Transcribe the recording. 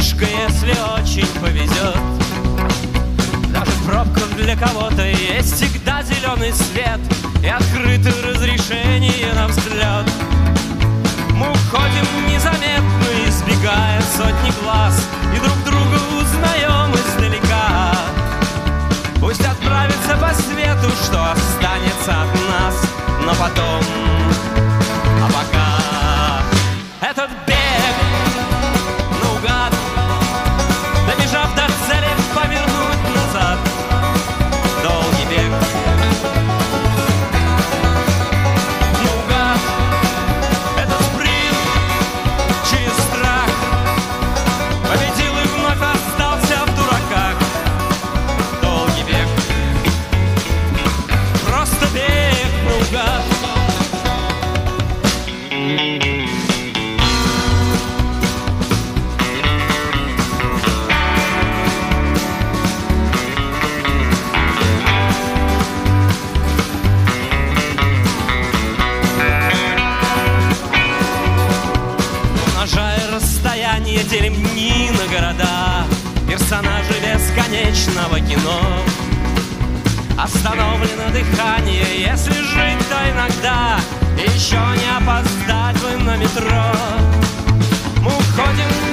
фишка, если очень повезет. Даже в пробках для кого-то есть всегда зеленый свет и открытое разрешение на взгляд. Мы уходим незаметно, избегая сотни глаз, и друг друга узнаем издалека. Пусть отправится по свету, что останется от нас, но потом, а пока этот бег наугад, добежав до цели, повернуть назад. Долгий бег наугад, этот спринт через страх, победил и вновь остался в дураках. Долгий бег, просто бег наугад. Умножая расстояние, делим дни на города, персонажи бесконечного кино. Остановлено дыхание, если жить, то иногда еще не опоздать бы на метро. Мы уходим